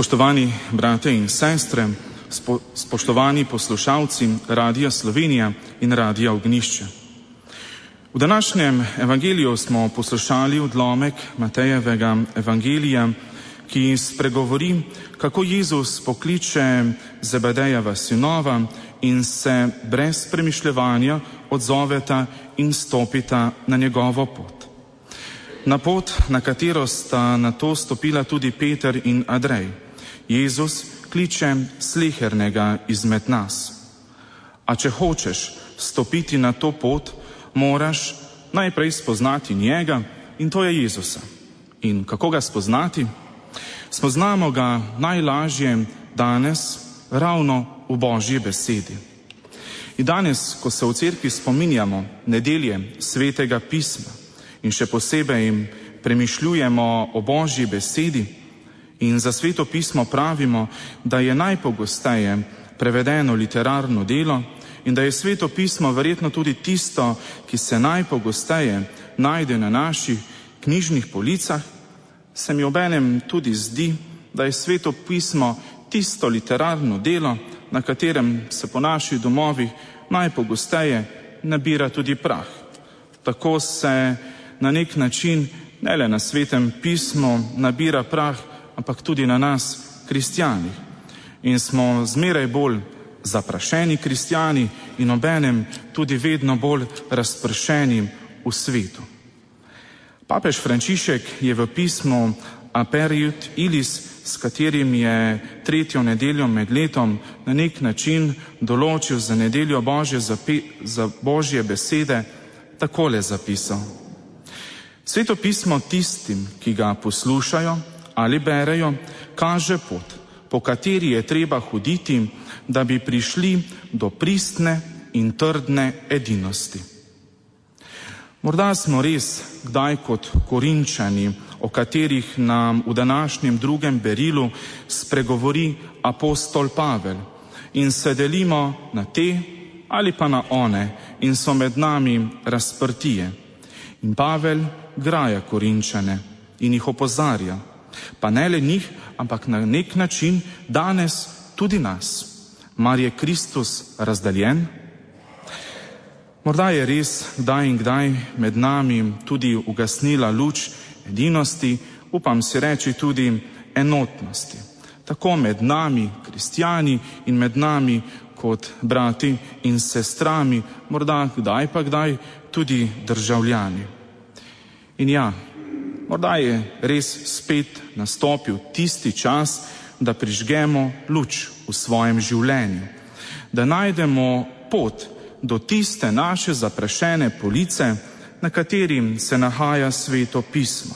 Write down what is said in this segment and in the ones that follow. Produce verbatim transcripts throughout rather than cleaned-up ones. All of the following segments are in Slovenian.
Spoštovani brate in sestre, spo, spoštovani poslušalci Radija Slovenija in Radija Ognjišče. V današnjem evangeliju smo poslušali odlomek Matejevega evangelija, ki spregovori, kako Jezus pokliče Zebedejeva sinova in se brez premišljevanja odzoveta in stopita na njegovo pot. Na pot, na katero sta nato stopila tudi Peter in Andrej, Jezus kliče slehernega izmed nas. A če hočeš stopiti na to pot, moraš najprej spoznati njega, in to je Jezusa. In kako ga spoznati? Spoznamo ga najlažje danes ravno v Božji besedi. In danes, ko se v cerkvi spominjamo nedelje Svetega pisma in še posebej premišljujemo o Božji besedi in za Sveto pismo pravimo, da je najpogosteje prevedeno literarno delo in da je Sveto pismo verjetno tudi tisto, ki se najpogosteje najde na naših knjižnih policah, se mi obenem tudi zdi, da je Sveto pismo tisto literarno delo, na katerem se po naših domovih najpogosteje nabira tudi prah. Tako se na nek način ne le na Svetem pismu nabira prah, ampak tudi na nas, kristjanih. In smo zmeraj bolj zaprašeni kristjani in obenem tudi vedno bolj razpršeni v svetu. Papež Frančišek je v pismu Aperiut Ilis, s katerim je tretjo nedeljo med letom na nek način določil za nedeljo Božje, za Božje besede, takole zapisal. Sveto pismo tistim, ki ga poslušajo ali berejo, kaže pot, po kateri je treba hoditi, da bi prišli do pristne in trdne edinosti. Morda smo res kdaj kot Korinčani, o katerih nam v današnjem drugem berilu spregovori apostol Pavel, in se delimo na te ali pa na one in so med nami razprtije. In Pavel graja Korinčane in jih opozarja, pa ne le njih, ampak na nek način danes tudi nas. Mar je Kristus razdeljen? Morda je res kdaj in kdaj med nami tudi ugasnila luč edinosti, upam si reči tudi enotnosti. Tako med nami, kristjani, in med nami kot brati in sestrami, morda kdaj pa kdaj tudi državljani. In ja, morda je res spet nastopil tisti čas, da prižgemo luč v svojem življenju, da najdemo pot do tiste naše zaprašene police, na katerim se nahaja Sveto pismo.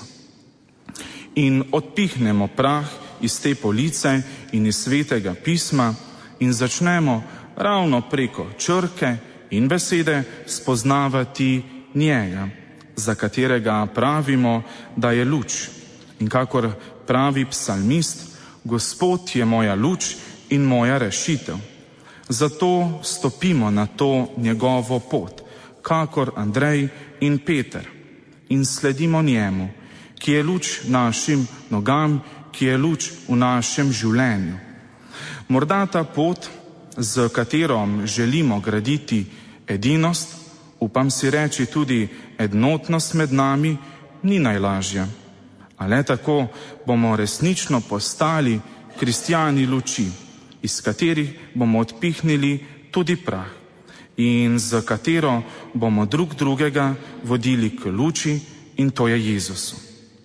In odpihnemo prah iz te police in iz Svetega pisma in začnemo ravno preko črke in besede spoznavati njega, za katerega pravimo, da je luč. In kakor pravi psalmist, Gospod je moja luč in moja rešitev. Zato stopimo na to njegovo pot, kakor Andrej in Peter, in sledimo njemu, ki je luč našim nogam, ki je luč v našem življenju. Morda ta pot, z katero želimo graditi edinost, upam si reči tudi enotnost med nami, ni najlažja. A le tako bomo resnično postali kristjani luči, iz katerih bomo odpihnili tudi prah in z katero bomo drug drugega vodili k luči, in to je Jezusu.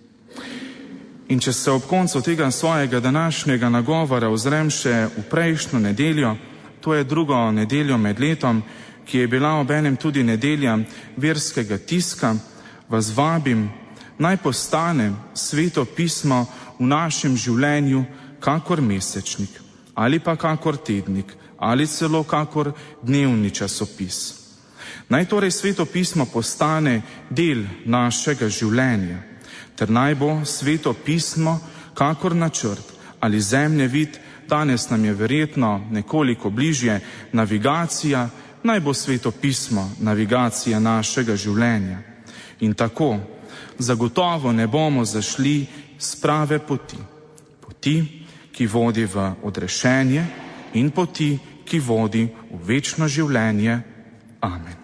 In če se ob koncu tega svojega današnjega nagovora ozrem še v prejšnjo nedeljo, to je drugo nedeljo med letom, ki je bila obenem tudi nedelja verskega tiska, vas vabim, naj postane Sveto pismo v našem življenju kakor mesečnik ali pa kakor tednik ali celo kakor dnevni časopis. Naj torej Sveto pismo postane del našega življenja, ter naj bo Sveto pismo kakor načrt ali zemljevid, danes nam je verjetno nekoliko bližje navigacija, naj bo Sveto pismo navigacija našega življenja. In tako zagotovo ne bomo zašli s prave poti. Poti, ki vodi v odrešenje, in poti, ki vodi v večno življenje. Amen.